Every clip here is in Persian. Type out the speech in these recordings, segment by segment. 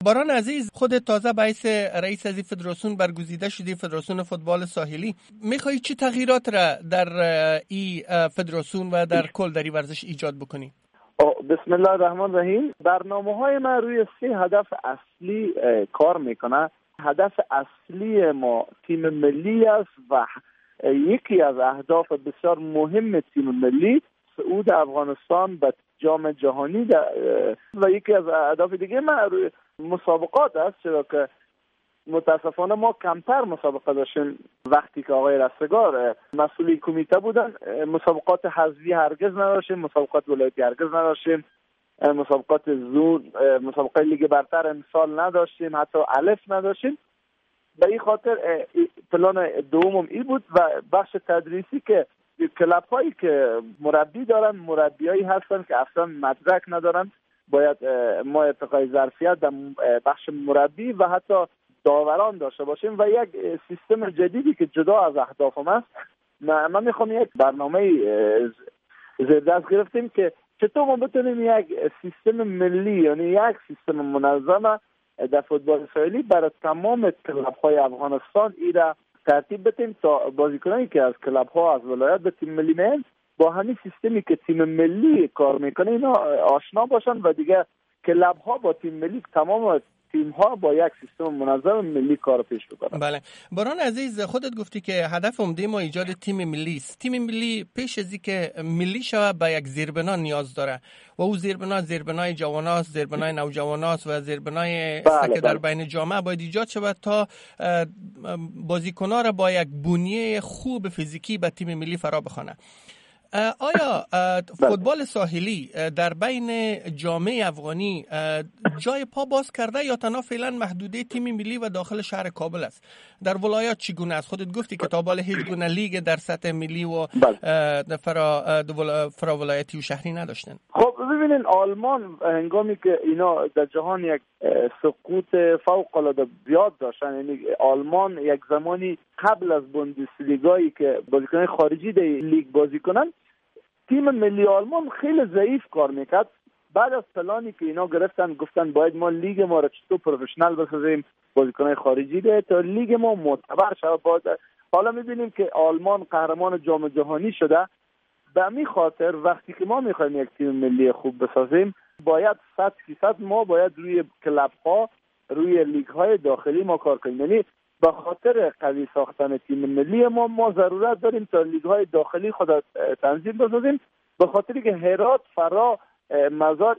باران عزیز، خود تازه به حیث رئیس از فدراسیون برگزیده شدی، فدراسیون فوتبال ساحلی. میخوایی چه تغییرات را در این فدراسیون و در کل در این ورزش ایجاد بکنی؟ بسم الله الرحمن الرحیم. برنامه‌های من روی 3 هدف اصلی کار میکنه. هدف اصلی ما تیم ملی است و یکی از اهداف بسیار مهم تیم ملی صعود افغانستان به جام جهانی و یکی از اهداف دیگه ما روی مسابقات است، چرا که متاسفانه ما کمتر مسابقه داشتیم وقتی که آقای رستگار مسئول کمیته بودن. مسابقات حذفی هرگز نداشتیم، مسابقات ولایتی هرگز نداشتیم، مسابقات زون، مسابقات لیگ برتر امسال نداشتیم، حتی الف نداشتیم. به این خاطر پلان دومم این بود و بخش تدریسی که کلاب هایی که مربی دارن، مربیایی هستن که اصلا مدرک ندارن، باید ما ارتقای ظرفیت در بخش مربی و حتی داوران داشته باشیم و یک سیستم جدیدی که جدا از اهدافم است. من میخوام یک برنامه زیردست گرفتیم که چطور ما بتونیم یک سیستم ملی، یعنی یک سیستم منظم در فوتبال ساحلی برای تمام کلاب‌های افغانستان ای را ترتیب بدیم تا بازیکنانی که از کلاب‌ها از ولایت به تیم ملی میان با همین سیستمی که تیم ملی کار میکنه اینا آشنا باشن و دیگه کلاب‌ها با تیم ملی، تمام تیم‌ها با یک سیستم منظم ملی کار پیش ببرن. بله. باران عزیز، خودت گفتی که هدف عمده ما ایجاد تیم ملی است. تیم ملی پیش از اینکه ملی شود به یک زیربنا نیاز داره و او زیربنای جواناست، زیربنای نوجواناست و زیربنای است که در بین جامعه باید ایجاد شود تا بازیکن‌ها را با یک بنیه خوب فیزیکی به تیم ملی فرا بخوانه. آیا فوتبال ساحلی در بین جامعه افغانی جای پا باز کرده یا تنها فعلا محدوده تیم ملی و داخل شهر کابل است؟ در ولایات چگونه است؟ خودت گفتی که تا بالا هیچ گونه لیگ در سطح ملی و فرا ولایتی و شهری نداشتن. خب ببینین، آلمان هنگامی که اینا در جهان یک سقوط فوق العاده زیاد داشتن، یعنی آلمان یک زمانی قبل از بوندسلیگایی که بازیکنان خارجی در لیگ بازی کنن، تیم ملی آلمان خیلی ضعیف کار میکرد. بعد از پلانی که اینا گرفتن گفتن باید ما لیگ ما را چطور پروفشنال بسازیم، بازیکنان خارجی ده تا لیگ ما معتبر شود. حالا میبینیم که آلمان قهرمان جام جهانی شده. به همین خاطر وقتی که ما میخوایم یک تیم ملی خوب بسازیم باید 100% ما باید روی کلاب ها، روی لیگ های داخلی ما کار کنیم. یعنی به خاطر قوی ساختن تیم ملی ما ضرورت داریم تا لیگ های داخلی خود تنظیم بسازیم، به خاطری که هرات، فرا، مزار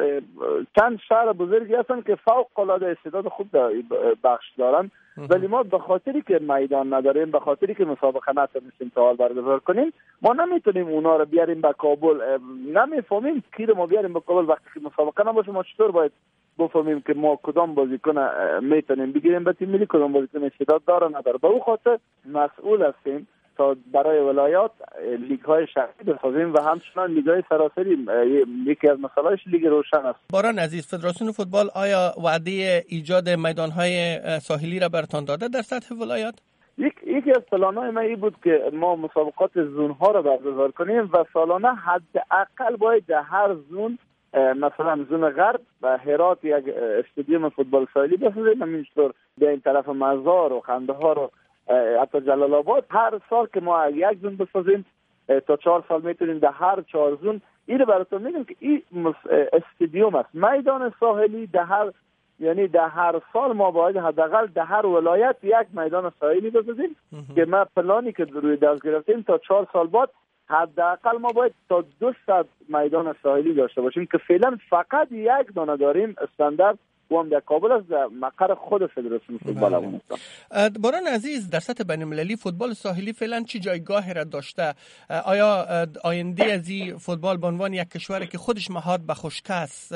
چند شهر بزرگی هستن که فوق العاده استعداد خوب بخش دارن، ولی ما به خاطری که میدان نداریم، به خاطری که مسابقه نتونستیم تا حال برگزار کنیم، ما نمیتونیم اونا رو بیاریم به کابل. نمیفهمیم کی رو ما بیاریم به کابل وقتی که مسابقه نباشه. ما چطور باید بفهمیم که ما کدام بازیکن میتونیم بگیریم به تیم ملی، کدام بازیکن استعداد داره نداره؟ به اون خاطر مسئول هستیم تا برای ولایات لیگ های شهری بسازیم و همچنان لیگ های سراسری. یکی از مسائلش لیگ روشن است. باران عزیز، فدراسیون فوتبال آیا وعده ایجاد میدان های ساحلی را برتان داده در سطح ولایات؟ یکی از پلان‌های ما این بود که ما مسابقات زون ها را برگزار کنیم و سالانه حداقل باید در هر زون، مثلا زون غرب و هرات، یک استادیوم فوتبال ساحلی بسازیم. همینطور به این طرف مزار و قندهار و حتی جلال آباد هر سال که ما یک زون بسازیم تا 4 سال میتونیم در هر 4 زون این رو براتون میگم که این استادیوم است، میدان ساحلی. یعنی در هر سال ما باید حداقل در هر ولایت یک میدان ساحلی بسازیم که ما پلانی که روی دست گرفتیم تا 4 سال بعد حداقل ما باید تا 200 میدان ساحلی داشته باشیم که فعلا فقط یک دانه داریم استاندارد و هم در کابل است، در مقر خود فدراسیون فوتبال افغانستان. باران عزیز، در سطح بین المللی فوتبال ساحلی فعلا چه جایگاهی را داشته؟ آیا آینده از این فوتبال به عنوان یک کشوری که خودش مهاد به خشکی است،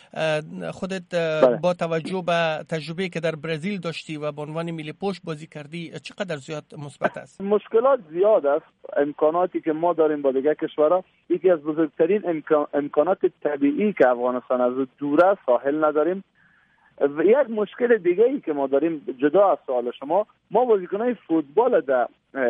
خودت با توجه به تجربه که در برزیل داشتی و به عنوان ملی پشت بازی کردی چقدر زیاد مثبت است؟ مشکلات زیاد است. امکاناتی که ما داریم با دیگر کشورها، یکی از بزرگترین امکانات طبیعی که افغانستان از دور است، ساحل نداریم. و یک مشکل دیگه ای که ما داریم جدا از سوال شما، ما بازیکنای فوتبال در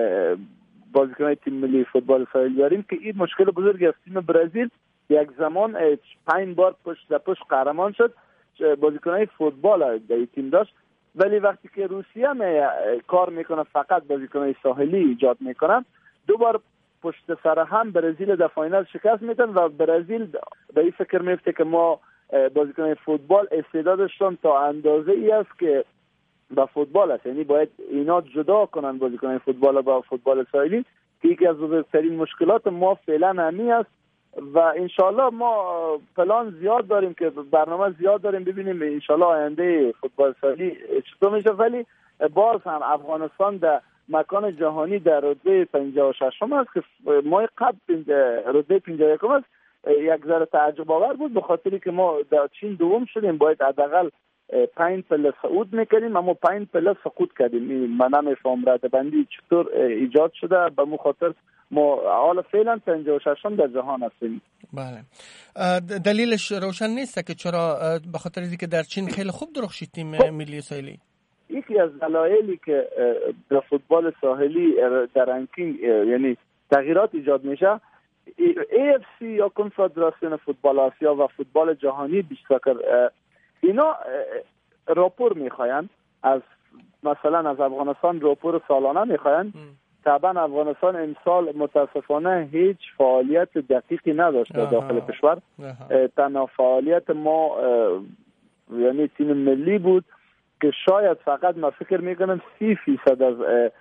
بازیکنای تیم ملی فوتبال ساحلی داریم که این مشکل بزرگی است. تیم برزیل یک زمان 5 بار پشت قهرمان شد بازیکنای فوتبال در تیم داشت، ولی وقتی که روسیه کار میکنه فقط بازیکنای ساحلی ایجاد میکنن، دوبار پشت سر هم برزیل در فاینال شکست میدن و برزیل به این فکر میفته که ما بازیکنای فوتبال استعدادشون تا اندازه ای است که با فوتبال است، یعنی باید اینا جدا کنن بازیکنان فوتبال با فوتبال ساحلی، که یکی از بزرگترین مشکلات ما فعلا همین است. و انشالله ما پلان زیاد داریم که برنامه زیاد داریم ببینیم انشالله آینده فوتبال ساحلی چطور میشه، ولی باز هم افغانستان در مکان جهانی در رتبه 56 است که ما قبل رتبه 51 است. یک ذره تعجب آور بود به خاطری که ما در چین دوم شدیم، باید حداقل 5 پله صعود میکنیم، اما 5 پله سقوط کردیم. من نمیفهم ردبندی چطور ایجاد شده، به مو خاطر ما حالا فعلا 56 در جهان هستیم. بله، دلیلش روشن نیست که چرا؟ به خاطر اینکه در چین خیلی خوب درخشید تیم ملی ساحلی. یکی از دلایلی که در فوتبال ساحلی در رنکینگ یعنی تغییرات ایجاد میشه، AFC یا کنفدراسیون فوتبال آسیا و فوتبال جهانی بیشتر اینا راپور میخواین از مثلا از افغانستان راپور سالانه میخواین. طبعا افغانستان امسال متاسفانه هیچ فعالیت دقیقی نداشت داخل کشور. تنها فعالیت ما یعنی تیم ملی بود که شاید فقط ما فکر میکنم 30% از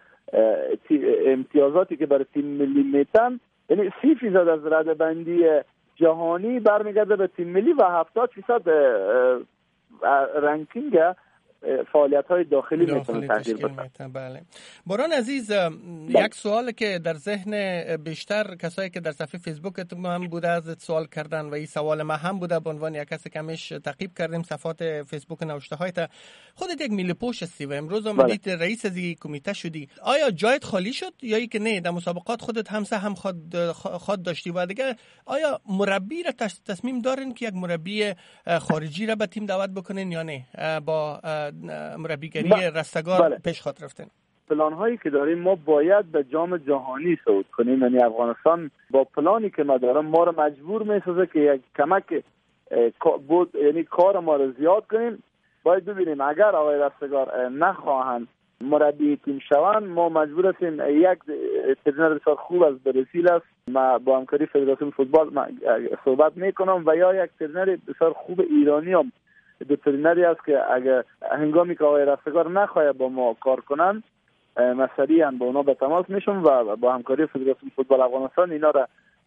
امتیازاتی که برای تیم ملی میتن، یعنی 30% از ردبندی جهانی برمیگرده به تیم ملی و 70% رنکینگ فعالیت‌های داخلی میتونه تغییر بده. بله. باران عزیز، یک سوال که در ذهن بیشتر کسایی که در صفحه فیسبوک هم بوده از سوال کردن و این سوال ما هم بوده، به عنوان یک کسی که همیش تعقیب کردیم صفحات فیسبوک نوشته هایت. خودت یک ملی پوش هستی و امروز اومدید رئیس از کمیته شدی، آیا جایت خالی شد یا ای که نه در مسابقات خودت هم خود داشتی و دیگه آیا مربی را تصمیم دارین که یک مربی خارجی را به تیم دعوت بکنین یا نه با مربیگری رستگار پیش خود رفتن؟ پلان هایی که داریم ما باید به جام جهانی صعود کنیم، یعنی افغانستان با پلانی که ما دارم ما رو مجبور میسازه که یک کمک بود، یعنی کار ما رو زیاد کنیم. باید ببینیم اگر آقای رستگار نخواهند مربی تیم شوند، ما مجبور هستیم یک ترینر بسیار خوب از برزیل است، ما با همکاری فدراسیون فوتبال صحبت میکنم، و یا یک ترینر بسیار خوب ایرانی هم دو ترینری است که اگر هنگامی که آقای رستگار نخواهد با ما کار کنن مسئله با اونا به تماس میشم و با همکاری فدراسیون فوتبال افغانستان اینا را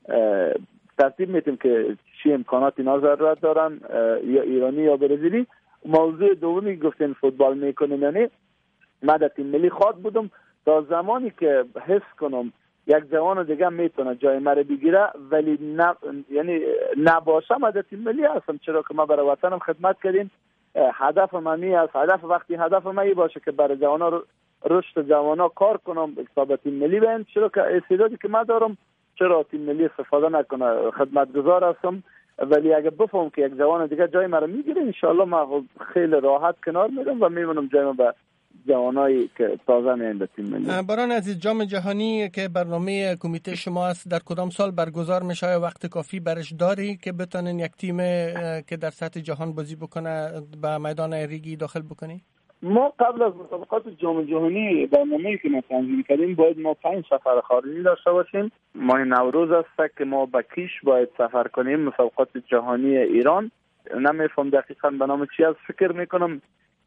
ترتیب میتیم که چی امکانات اینا ضرورت دارن، یا ایرانی یا برزیلی. موضوع دومی گفتین فوتبال میکنیم، یعنی من در تیم ملی خواد بودم تا زمانی که حس کنم یک جوان دیگه میتونه جای مرا بگیره، ولی یعنی نباشم در تیم ملی هستم، چرا که ما برای وطنم خدمت کردیم. هدف من است، هدف من باشه که برای جوانا رشد جوانا کار کنم تا تیم ملی بین، چرا که استعدادی که من دارم چرا تیم ملی استفاده نکنه. خدمتگزار هستم، ولی اگه بفهم که یک جوان دیگه جای مرا میگیره ان شاء الله ما خیلی راحت کنار میرم و میمونم جای من به جوانایی که تازه میان به تیم ملی. باران عزیز، جام جهانی که برنامه کمیته شما است در کدام سال برگزار میشه؟ وقت کافی برش داری که بتونین یک تیم که در سطح جهان بازی بکنه به میدان ریگی داخل بکنی؟ ما قبل از مسابقات جام جهانی برنامه‌ای که ما تنظیم کردیم باید ما 5 سفر خارجی داشته باشیم. ماه نوروز است که ما به کیش باید سفر کنیم، مسابقات جهانی ایران. نمیفهم دقیقاً به نام چی است، فکر میکنم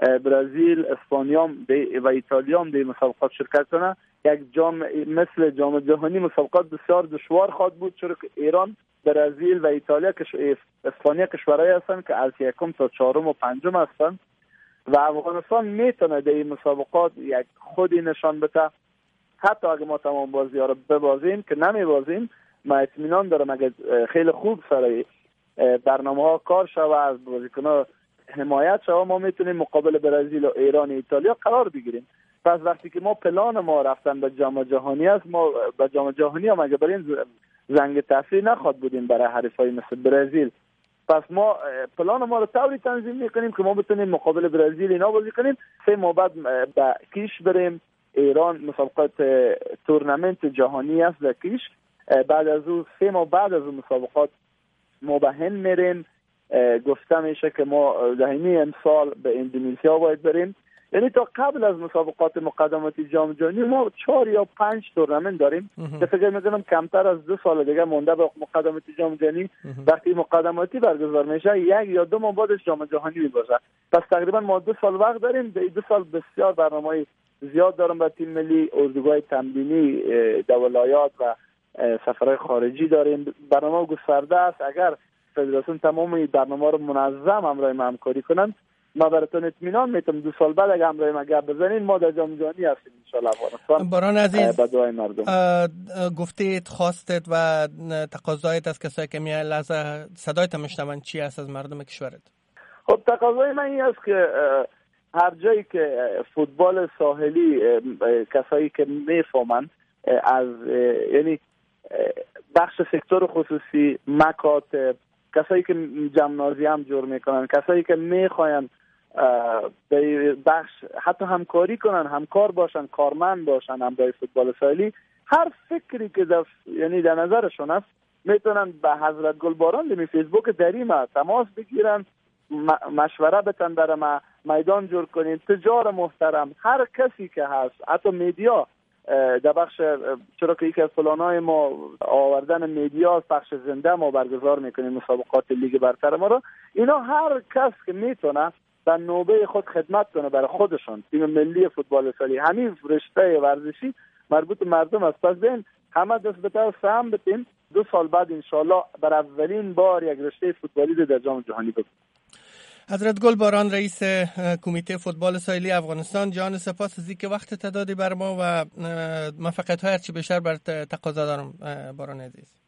برزیل، اسپانیا و ایتالیا هم در مسابقات شرکت کنه. یک جام مثل جام جهانی مسابقات بسیار دشوار خواهد بود، چون ایران، برزیل و ایتالیا اسپانیا کشورهایی هستند که از یکم تا چهارم و پنجم هستند و افغانستان میتونه در این مسابقات یک خودی نشان بده. حتی اگه ما تمام بازی‌ها رو ببازیم که نمیبازیم، ما اطمینان دارم اگه خیلی خوب سر برنامه‌ها کار شود، از بازیکن‌ها حمایت شود، ما میتونیم مقابل برزیل و ایران و ایتالیا قرار بگیریم. پس وقتی که ما پلان ما رفتن به جام جهانی است، ما به جام جهانی هم اگه بریم زنگ تفریح نخواد بودیم برای حریفای مثل برزیل. پس ما پلان ما رو طوری تنظیم میکنیم که ما بتونیم مقابل برزیل اینا بازی کنیم. 3 ماه بعد به کیش بریم ایران، مسابقات تورنمنت جهانی است در کیش. بعد از اون 3 ماه بعد از اون مسابقات ما به هند میریم گفته میشه که ما دهمین امسال به اندونزیا باید بریم. یعنی تا قبل از مسابقات مقدماتی جام جهانی ما 4 یا 5 تورنمنت داریم که فکر میکنم کمتر از 2 سال دیگه مونده به مقدماتی جام جهانی. وقتی مقدماتی برگزار میشه 1 یا 2 ماه بعدش جام جهانی میباشه. پس تقریبا ما 2 سال وقت داریم. در 2 سال بسیار برنامه‌های زیاد دارم با تیم ملی، اردوگاه تمرینی در ولایات و سفرهای خارجی داریم. برنامه گسترده است. اگر فدراسیون تمام برنامه رو منظم همراه ما همکاری کنن، ما براتون اطمینان میتونم 2 سال بعد اگه همراه ما گپ بزنین ما در جام جهانی هستیم ان شاء الله. افغانستان باران عزیز، با دعای مردم گفتید خواستید و تقاضایت از کسایی که میای لحظه صدایت میشنون چی است از مردم کشورت؟ خب تقاضای من این است که هر جایی که فوتبال ساحلی کسایی که میفهمن از یعنی بخش سکتور خصوصی، مکاتب، کسایی که جمنازیوم جور میکنن، کسایی که میخواین به بخش حتی همکاری کنن، همکار باشن، کارمند باشن همراه فوتبال ساحلی، هر فکری که یعنی در نظرشون است میتونن به حضرت گلباران در فیسبوک دریمه تماس بگیرن، مشوره بتن در ما میدان جور کنین. تجار محترم، هر کسی که هست، حتی میدیا در بخش، چرا که یکی از پلان‌های ما آوردن میدیا بخش زنده ما برگزار میکنیم مسابقات لیگ برتر ما رو، اینا هر کس که میتونه در نوبه خود خدمت کنه برای خودشون. تیم ملی فوتبال ساحلی همین رشته ورزشی مربوط مردم است. پس بین همه دست به دست سهم بدیم 2 سال بعد انشالله بر اولین بار یک رشته فوتبالی در جام جهانی بکنیم. حضرت گلباران، رئیس کمیته فوتبال ساحلی افغانستان، جان سپاس از اینکه وقت دادی بر ما و موفقیت های هرچی بیشتر بر تقاضا دارم باران عزیز.